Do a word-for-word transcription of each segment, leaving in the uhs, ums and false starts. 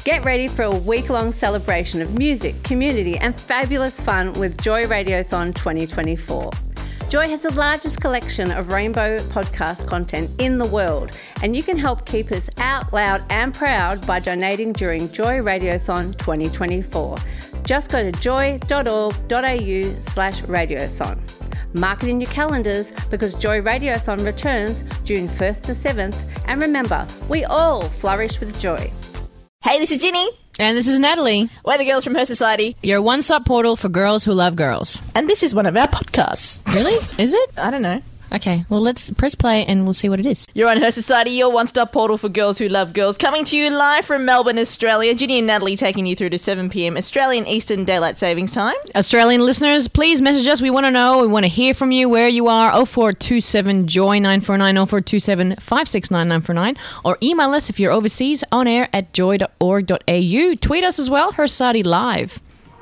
Get ready for a week-long celebration of music, community and fabulous fun with Joy Radiothon twenty twenty-four. Joy has the largest collection of rainbow podcast content in the world, and you can help keep us out loud and proud by donating during Joy Radiothon twenty twenty-four. Just go to joy.org.au slash radiothon. Mark it in your calendars because Joy Radiothon returns June first to seventh, and remember, we all flourish with joy. Hey, this is Ginny. And this is Natalie. We're the girls from Her Society. Your one-stop portal for girls who love girls. And this is one of our podcasts. Really? Is it? I don't know. Okay, well, let's press play and we'll see what it is. You're on Her Society, your one-stop portal for girls who love girls. Coming to you live from Melbourne, Australia. Ginny and Natalie taking you through to seven p.m. Australian Eastern Daylight Savings Time. Australian listeners, please message us. We want to know. We want to hear from you where you are. oh four two seven joy nine four nine, oh four two seven five six nine nine four nine. Or email us if you're overseas on air at joy dot org dot a u. Tweet us as well, Her Society Live.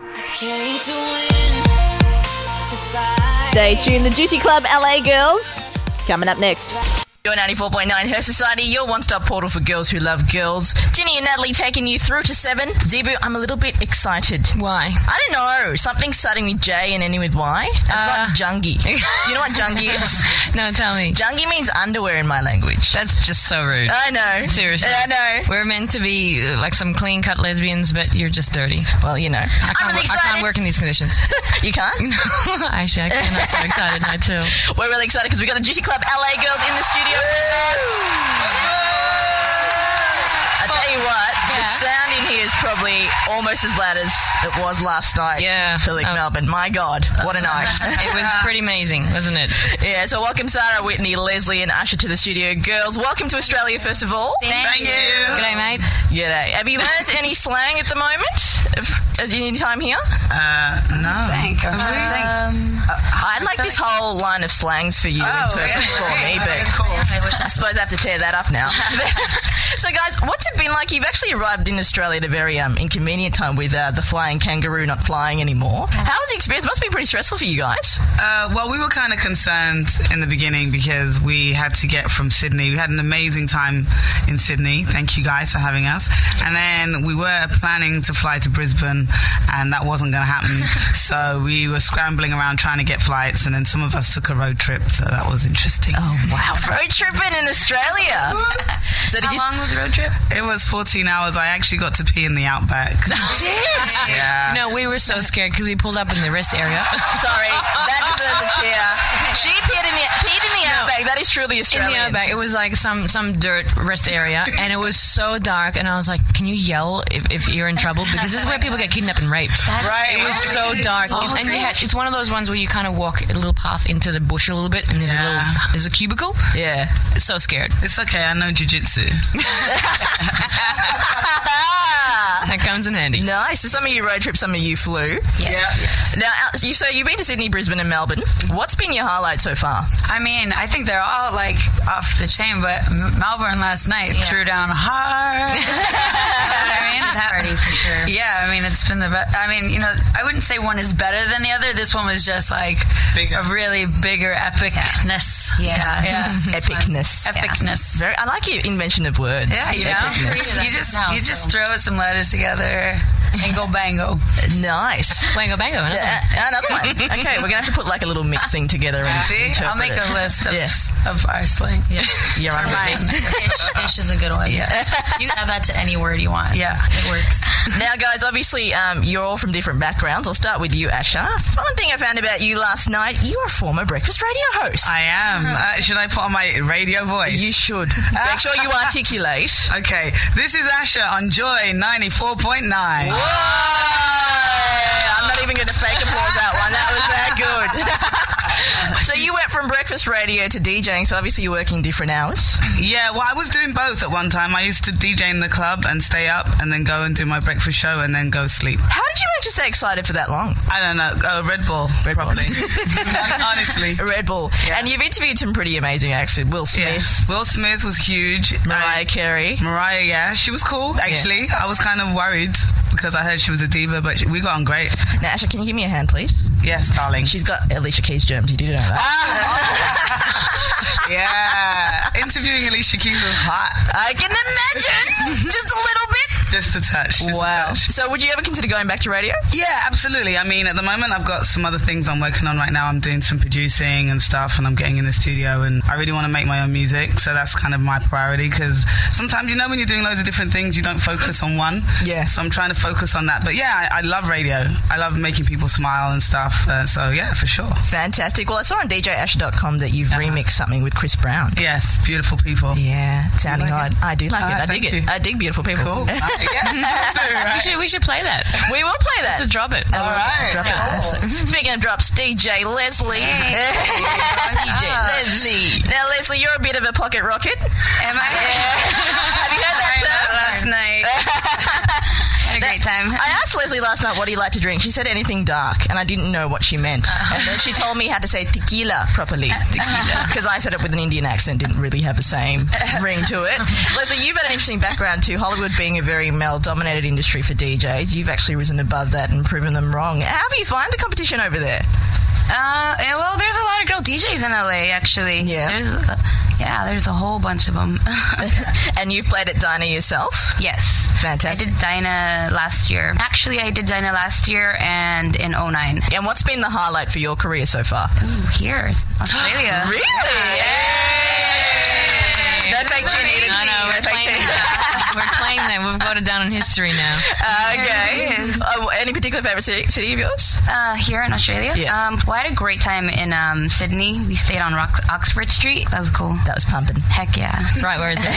Stay tuned. The Juicy Club L A girls coming up next. You're ninety-four point nine Her Society, your one-stop portal for girls who love girls. Ginny and Natalie taking you through to seven. Zebu, I'm a little bit excited. Why? I don't know. Something starting with J and ending with Y. It's Uh, like jungie. Do you know what jungie is? No, tell me. Jungie means underwear in my language. That's just so rude. I know. Seriously. I know. We're meant to be uh, like some clean-cut lesbians, but you're just dirty. Well, you know. I I'm can't, really I excited. can't work in these conditions. You can't? Actually, I can. I'm so excited now, too. We're really excited because we got the Juicy Club L A girls in the studio with us. I tell you what, Yeah. the sound in here is probably almost as loud as it was last night. Yeah. For like Oh. Melbourne. My God, what a night. It was pretty amazing, wasn't it? Yeah, so welcome Sarah, Whitney, Leslie and Usher to the studio. Girls, welcome to Australia first of all. Thank, you. G'day, mate. G'day. Have you learned any slang at the moment? At any time here? Uh, no. Thank you. Um, I'd like this whole line of slangs for you to Oh, interpret yeah. for me, but cool. I wish I suppose I have to tear that up now. So, guys, what's it been like? You've actually arrived in Australia at a very um, inconvenient time with uh, the flying kangaroo not flying anymore. How was the experience? It must be pretty stressful for you guys. Uh, well, we were kind of concerned in the beginning because we had to get from Sydney. We had an amazing time in Sydney. Thank you guys for having us. And then we were planning to fly to Brisbane, and that wasn't going to happen. So we were scrambling around trying to get flights, and then some of us took a road trip. So that was interesting. Oh, wow. Road tripping in Australia. So did How you... long was the road trip? It was fourteen hours. I actually got to pee in the outback. Did? Yeah. No, we were so scared because we pulled up in the rest area. Sorry, that deserves a cheer. She peed in the, peed in the outback. That is truly In Australian. the outback, it was like some, some dirt rest area, and it was so dark, and I was like, can you yell if, if you're in trouble? Because this is where people get kidnapped and raped. Right. It was so dark. Oh, and you had, it's one of those ones where you kind of walk a little path into the bush a little bit, and there's Yeah. a little, there's a cubicle. Yeah. It's so scared. It's okay. I know jiu-jitsu. That comes in handy. Nice. So some of you road tripped, some of you flew. Yeah. Now, uh, you so you've been to Sydney, Brisbane, and Melbourne. What's been your highlight so far? I mean, I think they're all like off the chain, but M- Melbourne last night threw down hard. You know what I mean? That party for sure. Yeah, I mean, it's been the best. I mean, you know, I wouldn't say one is better than the other. This one was just like Bigger. a really bigger epicness. Yeah. Yeah. Epicness. Epicness. Very, I like your invention of words. Yeah, you know, Epicness. you just now, you just so. throw some letters together and go bango. Nice. Wango bango. Another one. Uh, another one. Okay, we're gonna have to put like a little mix thing together and See, I'll interpret make it. a list of Yeah. of our slang. Yeah. You're on Mine. with me. Ish, ish is a good one. Yeah. You can add that to any word you want. Yeah. It works. Now, guys, obviously, um, you're all from different backgrounds. I'll start with you, Asha. Fun thing I found about you last night: you are a former breakfast radio host. I am. Uh, should I put on my radio voice? You should. Make sure you articulate. Okay, this is Asher on Joy ninety-four point nine. I'm not even going to fake applause that one. That was that good. So you went from breakfast radio to DJing, so obviously you're working different hours. Yeah, well, I was doing both at one time. I used to D J in the club and stay up and then go and do my breakfast show and then go sleep. How did you manage to stay excited for that long? I don't know. Uh, Red Bull, Red Bull. probably. Honestly. A Red Bull. Yeah. And you've interviewed some pretty amazing acts. Will Yeah. Smith, Will Smith was huge. Mariah I- Carey. Mariah, yeah. She was cool, actually. I was kind of worried because I heard she was a diva, but we got on great. Now, Asha, can you give me a hand, please? Yes, darling. She's got Alicia Keys germs. You do know that. Yeah. Interviewing Alicia Keys was hot. I can imagine. Just a little bit. Just a touch. Just Wow. A touch. So would you ever consider going back to radio? Yeah, absolutely. I mean, at the moment, I've got some other things I'm working on right now. I'm doing some producing and stuff, and I'm getting in the studio, and I really want to make my own music, so that's kind of my priority, because sometimes, you know, when you're doing loads of different things, you don't focus on one. Yeah. So I'm trying to focus on that. But yeah, I, I love radio. I love making people smile and stuff. Uh, so yeah, for sure. Fantastic. Well, I saw on D J Asher dot com that you've Uh-huh. remixed something with Chris Brown. Yes, beautiful people. Yeah, sounding like odd. I do like Ah, it. I thank dig you. it. I dig beautiful people. Cool. Uh, yeah, do, right? We should we should play that. We will play that. So drop it. All right. Drop it. Absolutely. Speaking of drops, D J Leslie. D J Leslie. Now, Leslie, you're a bit of a pocket rocket. Am I? Have you heard that term? Last night. Had a great time. I asked Leslie last night what he liked to drink. She said anything dark, and I didn't know what she meant. And then she told me how to say tequila properly. Tequila. Because I said it with an Indian accent, didn't really have the same ring to it. Leslie, you've had an interesting background too. Hollywood being a very male-dominated industry for D Js. You've actually risen above that and proven them wrong. How do you find the competition over there? Uh, yeah, well, there's a lot of girl D Js in L A, actually. Yeah. There's, uh, yeah, there's a whole bunch of them. And you've played at Dinah yourself? Yes. Fantastic. I did Dinah last year. Actually, I did Dinah last year and in oh nine. And what's been the highlight for your career so far? Ooh, here, Australia. Really? Yay! No fake chin. I know, we're playing that. We're playing that. We've got it down in history now. Okay. Uh, any particular favourite city, city of yours? Uh, here in Australia? Yeah. Um, well, I had a great time in um, Sydney. We stayed on Rox- Oxford Street. That was cool. That was pumping. Heck yeah. Right where it's at.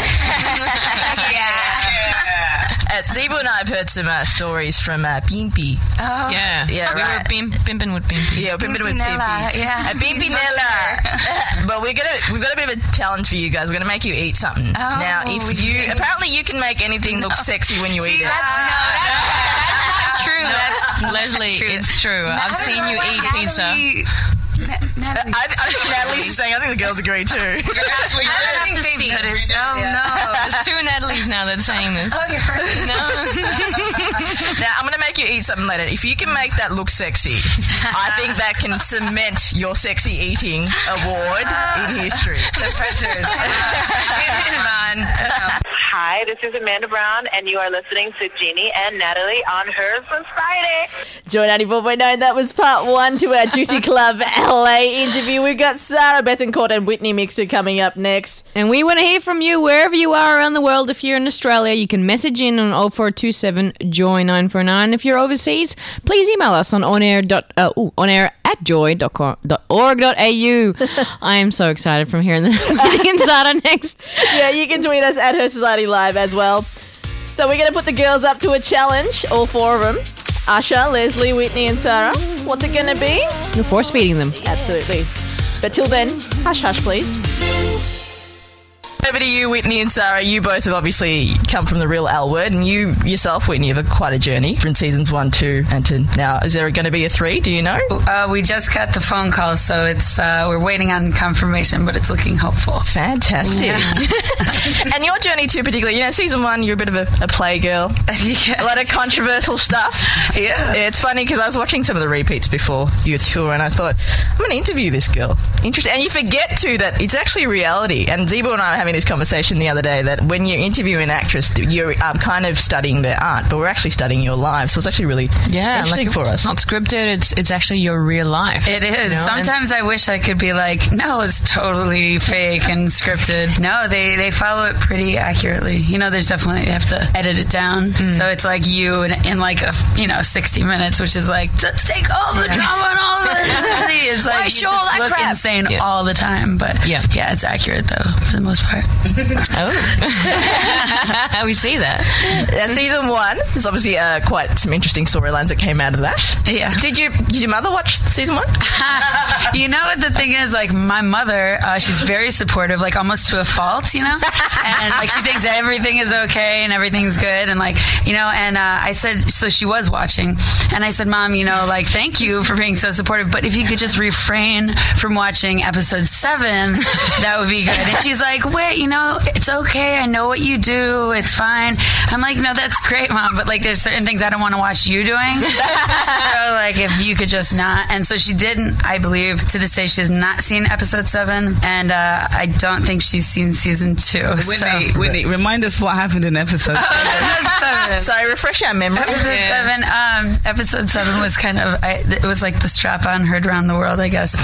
yeah. Uh, Steve and I have heard some uh, stories from uh, Pimpy. Oh. Yeah. Yeah, we right. were bim- pimping with Pimpy. Yeah, pimping with Pimpinella, Pimpy. yeah. Uh, Pimpinella. But we're gonna we've got a bit of a challenge for you guys. We're gonna make you eat something. Oh, now, if you yeah. apparently you can make anything look sexy when you eat it. That's, no, that's, that's not true. That's Leslie, true. it's true. I've seen you eat pizza. Natalie, I, I think Natalie's saying. I think the girls agree too. I don't think to they've see it. noticed. Oh no. There's two Natalies now that's saying this. Oh, you're right. No. Now, I'm going to make you eat something later. If you can make that look sexy, I think that can cement your sexy eating award in history. The pressure is on. Hi, this is Amanda Brown, and you are listening to Jeannie and Natalie on Hers on Friday. Joy ninety-four point nine, that was part one to our Juicy Club L A interview. We've got Sarah Bethencourt and Whitney Mixer coming up next. And we want to hear from you wherever you are around the world. If you're in Australia, you can message in on oh four two seven joy nine four nine. If you're overseas, please email us on onair dot uh, ooh, onair at joy dot org dot a u. I am so excited from hearing the Whitney and Sarah next. Yeah, you can tweet us at Her Society Live as well. So we're going to put the girls up to a challenge, all four of them. Asha, Leslie, Whitney and Sarah. What's it going to be? You're force feeding them. Absolutely. But till then, hush hush please. Over to you, Whitney and Sarah. You both have obviously come from the real L word, and you yourself, Whitney, have a, quite a journey from seasons one, two, and to now. Is there going to be a three? Do you know? Uh, we just got the phone call, so it's uh, we're waiting on confirmation, but it's looking hopeful. Fantastic. Yeah. And your journey too, particularly, you know, season one, you're a bit of a, a playgirl. Yeah. A lot of controversial stuff. Yeah. It's funny because I was watching some of the repeats before your tour, and I thought, I'm going to interview this girl. Interesting. And you forget too that it's actually reality. And Zebo and I were having this conversation the other day that when you interview an actress, you're um, kind of studying their art, but we're actually studying your life. So it's actually really Yeah, interesting like for us. It's not scripted. It's it's actually your real life. It is. You know? Sometimes I wish I could be like, no, it's totally fake and scripted. No, they, they follow it pretty accurately. You know, there's definitely, you have to edit it down. Mm. So it's like you in, in like, a, you know, sixty minutes, which is like, let's take all the drama and all the It's like, Why you show just all that look crap? insane Yeah. all the time. But Yeah. yeah, it's accurate though, for the most part. Oh, we see that. Yeah, season one, there's obviously uh, quite some interesting storylines that came out of that. Yeah. Did you? Did your mother watch season one? You know what the thing is? Like, my mother, uh, she's very supportive, like almost to a fault, you know? And like, she thinks everything is okay and everything's good. And like, you know, and uh, I said, so she was watching. And I said, Mom, you know, like, thank you for being so supportive. But if you could just refrain from watching episode seven, that would be good. And she's like, wait. right, you know, it's okay. I know what you do. It's fine. I'm like, no, that's great, Mom. But like, there's certain things I don't want to watch you doing. So like, if you could just not. And so she didn't, I believe, to this day, she has not seen episode seven. And uh, I don't think she's seen season two. Whitney, so. Whitney, remind us what happened in episode seven. seven. Sorry, refresh our memory. Episode yeah. seven. Um, episode seven was kind of, I, it was like the strap-on heard around the world, I guess.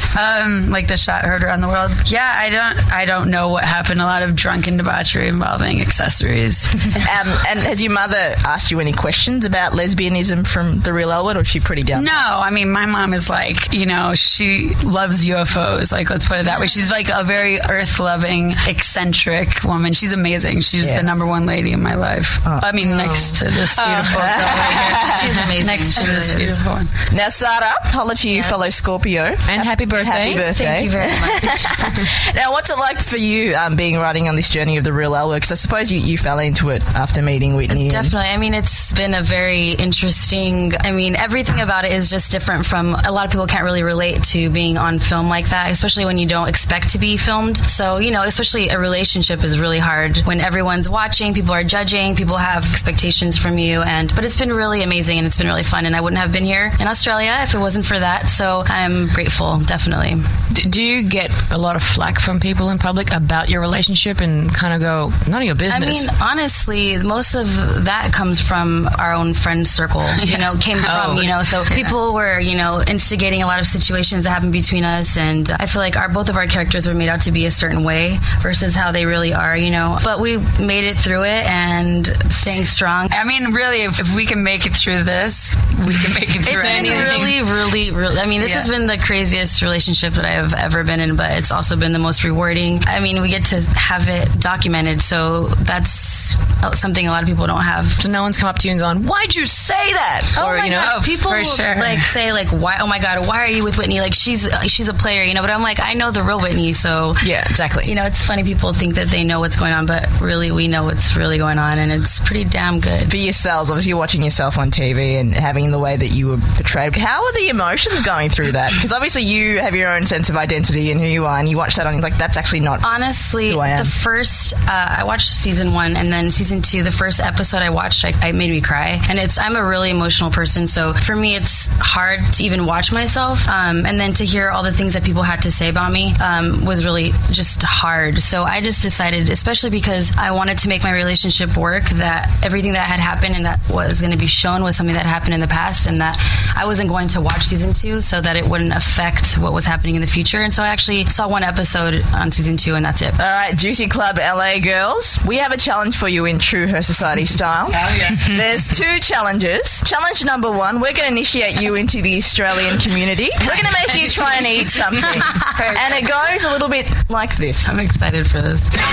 Um, like the shot heard around the world. Yeah, I don't, I don't know what happened. A lot of drunken debauchery involving accessories. um, and has your mother asked you any questions about lesbianism from the real L Word, or is she pretty down? No, I mean, my mom is like, you know, she loves U F Os. Like, let's put it that way. She's like a very earth-loving, eccentric woman. She's amazing. She's yes. the number one lady in my life. Oh. I mean, oh. next to this beautiful oh. girl right here. She's amazing. Next she to this beautiful one. Now, Sarah, holla to you, yes. fellow Scorpio. And happy birthday. Happy birthday. Thank you very much. Now, what's it like for you um, being riding on this journey of the real L Word? Because I suppose you, you fell into it after meeting Whitney. Definitely. I mean, it's been a very interesting, I mean, everything about it is just different from, a lot of people can't really relate to being on film like that, especially when you don't expect to be filmed. So, you know, especially a relationship is really hard when everyone's watching, people are judging, people have expectations from you. And but it's been really amazing and it's been really fun. And I wouldn't have been here in Australia if it wasn't for that. So I'm grateful, definitely. Do you get a lot of flack from people in public about your relationship and kind of go, none of your business? I mean, honestly, most of that comes from our own friend circle, you know, came from, oh. you know, so people were, you know, instigating a lot of situations that happened between us. And I feel like our both of our characters were made out to be a certain way versus how they really are, you know. But we made it through it and staying strong. I mean, really, if, if we can make it through this, we can make it through it's anything. It's been really, really, really, I mean, this yeah. has been the craziest relationship that I have ever been in, but it's also been the most rewarding. I mean, we get to have it documented, so that's something a lot of people don't have. So no one's come up to you and gone, why'd you say that? Oh, or, my you know, God. People for sure. like say like, why? Oh my God, why are you with Whitney? Like she's she's a player, you know. But I'm like, I know the real Whitney, so yeah, exactly. You know, it's funny people think that they know what's going on, but really we know what's really going on, and it's pretty damn good. For yourselves, obviously, you're watching yourself on T V and having the way that you were portrayed. How are the emotions going through that? Because obviously you have your own sense of identity and who you are, and you watch that on, like, that's actually not honestly who I am. The first uh, I watched season one, and then season two, the first episode I watched, I, it made me cry, and it's I'm a really emotional person, so for me it's hard to even watch myself, um, and then to hear all the things that people had to say about me um, was really just hard. So I just decided, especially because I wanted to make my relationship work, that everything that had happened and that was going to be shown was something that happened in the past, and that I wasn't going to watch season two so that it wouldn't affect what was happening in the future. And so I actually saw one episode on season two, and that's it. All right, Juicy Club L A girls, we have a challenge for you in true Her Society style. Oh, yeah. There's two challenges. Challenge number one, we're going to initiate you into the Australian community. We're going to make you try and eat something. And it goes a little bit like this. I'm excited for this. We're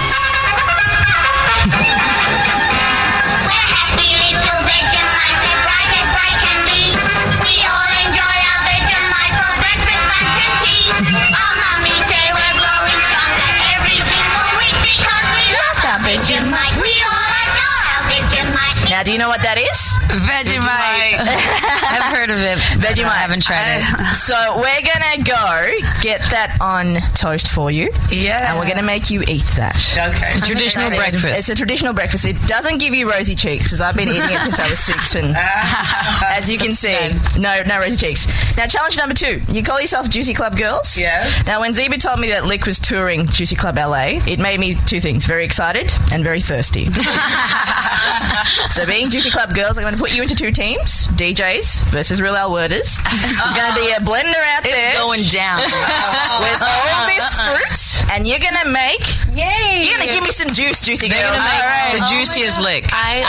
happy little Vegemite, we're bright as bright can be. We all enjoy our Vegemite for breakfast, lunch and tea. Our mommy say we're growing stronger every single week because we love our Vegemite. We all adore our Vegemite. Now, do you know what that is? Vegemite. I've heard of it. Vegemite. I haven't tried it. So we're going to go get that on toast for you. Yeah. And we're going to make you eat that. Okay. A traditional breakfast. It's a traditional breakfast. It doesn't give you rosy cheeks because I've been eating it since I was six, and as you can see, no no rosy cheeks. Now, challenge number two. You call yourself Juicy Club Girls. Yes. Now, when Zeba told me that Lick was touring Juicy Club L A, it made me two things: very excited and very thirsty. So, being Juicy Club Girls, I'm going to put you into two teams: D Js versus real L Worders. There's going to be a blender out it's there. It's going down with all this fruit, and you're going to make. Yay! You're going to give me some juice, Juicy They're Girls. They're going to make right. the juiciest oh lick. I.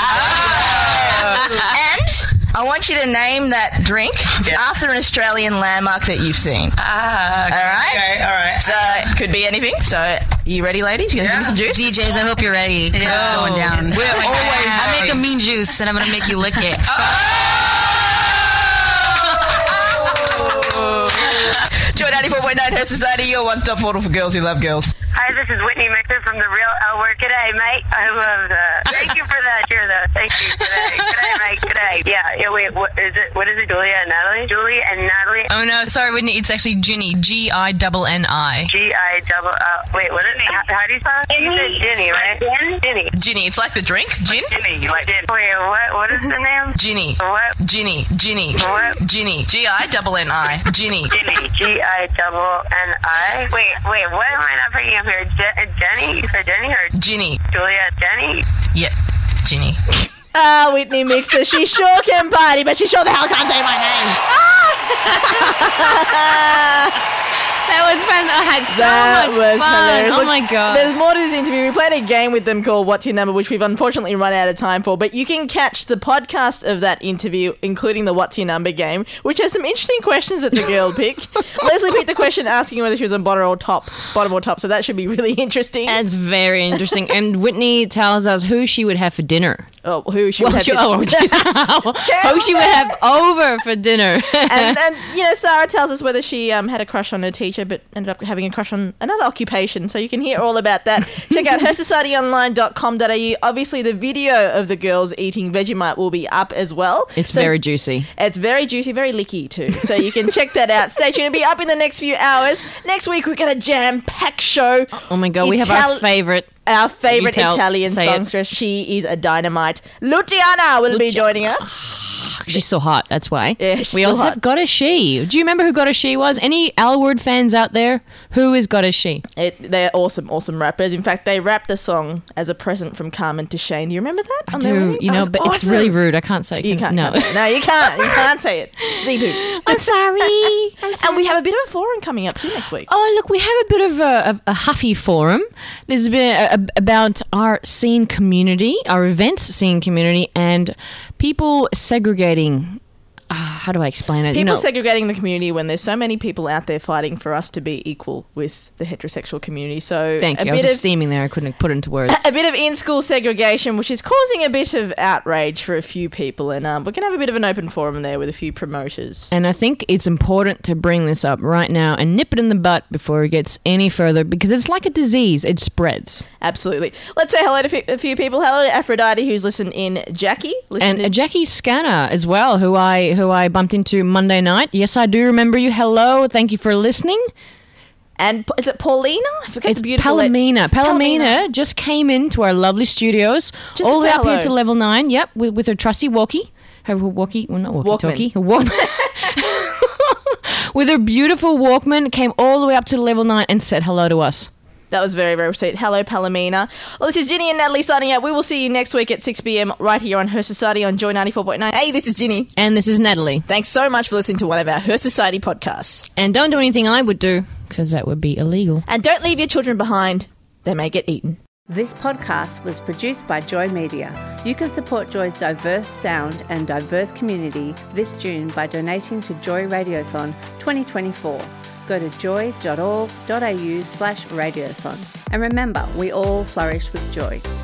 Oh. And I want you to name that drink yeah. after an Australian landmark that you've seen. Ah, okay. All right? Okay, all right. So, it could be anything. So, are you ready, ladies? You going to yeah. give me some juice? D Js, I hope you're ready. Yeah. It's going down. We're always I make a mean juice, and I'm going to make you lick it. Joy ninety-four point nine Her Society, your one-stop portal for girls who love girls. Hi, this is Whitney Mixer from The Real L Word. G'day, mate. I love that. Thank you for that. Cheer, though. Thank you. G'day. G'day, mate. G'day. Yeah, yeah, wait, what is it? What is it, Julia and Natalie? Julie and Natalie. Natalie. Oh no, sorry, Whitney. It's actually Ginny. G I N N I. G I double uh wait, what is it? How, how do you spell it? You said Ginny, right? Gin? Ginny. Ginny. It's like the drink. Gin. Ginny, like Gin. Wait, what? What is the name? Ginny. What? Ginny. Ginny. What? Ginny. G I double N I. Ginny. Ginny. G I double N I. Wait, wait, what am I not picking up here? Je- Jenny? You said Jenny or Ginny. Julia? Jenny? Yeah. Ginny. Ah, Whitney Mixer. She sure can party, but she sure the hell can't say my name. That was fun. I had so That much was fun. hilarious. Oh Look, my god. There's more to this interview. We played a game with them called What's Your Number, which we've unfortunately run out of time for, but you can catch the podcast of that interview, including the What's Your Number game, which has some interesting questions that the girl picked. Leslie picked a question asking whether she was on bottom or top, bottom or top, so that should be really interesting. That's very interesting. And Whitney tells us who she would have for dinner. Oh, who she Well, would have she, for- oh, who she would have over for dinner. and, and, you know, Sarah tells us whether she um, had a crush on her teacher but ended up having a crush on another occupation, so you can hear all about that. Check out her society online dot com dot a u. Obviously, the video of the girls eating Vegemite will be up as well. It's So very juicy. It's very juicy, very licky too. So you can check that out. Stay tuned. It'll be up in the next few hours. Next week, we've got a jam-packed show. Oh my god, we have our Ital- favourite. Our favourite You tell- Italian say it. songstress. She is a dynamite. Luciana will be joining us. She's so hot, that's why. Yeah, she's we still also hot. have Goddess She. Do you remember who Goddess She was? Any L Word fans out there? Who is Goddess She? It, they're awesome, awesome rappers. In fact, they rapped the song as a present from Carmen to Shane. Do you remember that? I on their do, wedding? you That know, was but it's awesome. really rude. I can't say. You can't. No. can't say it. No, you can't. You can't say it. Zebu. I'm sorry. And we have a bit of a forum coming up too next week. Oh, look, we have a bit of a, a, a huffy forum. There's a bit a, a- about our scene community, our events scene community, and people segregating. Uh, how do I explain it? People you know, segregating the community when there's so many people out there fighting for us to be equal with the heterosexual community. So thank a you. I was bit just of steaming there. I couldn't put it into words. a bit of in-school segregation, which is causing a bit of outrage for a few people, and um, we're gonna have a bit of an open forum there with a few promoters. And I think it's important to bring this up right now and nip it in the butt before it gets any further, because it's like a disease. It spreads. Absolutely. Let's say hello to fe- a few people. Hello to Aphrodite, who's listened in. Jackie, listen And to uh, Jackie Scanner as well, who I who I bumped into Monday night. Yes, I do remember you. Hello. Thank you for listening. And is it Paulina? I forget It's the beautiful la- Palomina. Palomina Palomina. just came into our lovely studios, Just all to the way say up here hello. to level nine. Yep, with, with her trusty walkie, her walkie, well not walkie Walkman. talkie, her walkman. With her beautiful Walkman, came all the way up to level nine and said hello to us. That was very, very sweet. Hello, Palomina. Well, this is Ginny and Natalie signing out. We will see you next week at six p.m. right here on Her Society on Joy ninety-four point nine. Hey, this is Ginny. And this is Natalie. Thanks so much for listening to one of our Her Society podcasts. And don't do anything I would do, because that would be illegal. And don't leave your children behind. They may get eaten. This podcast was produced by Joy Media. You can support Joy's diverse sound and diverse community this June by donating to Joy Radiothon twenty twenty-four. Go to joy dot org dot a u slash radiothon. And remember, we all flourish with joy.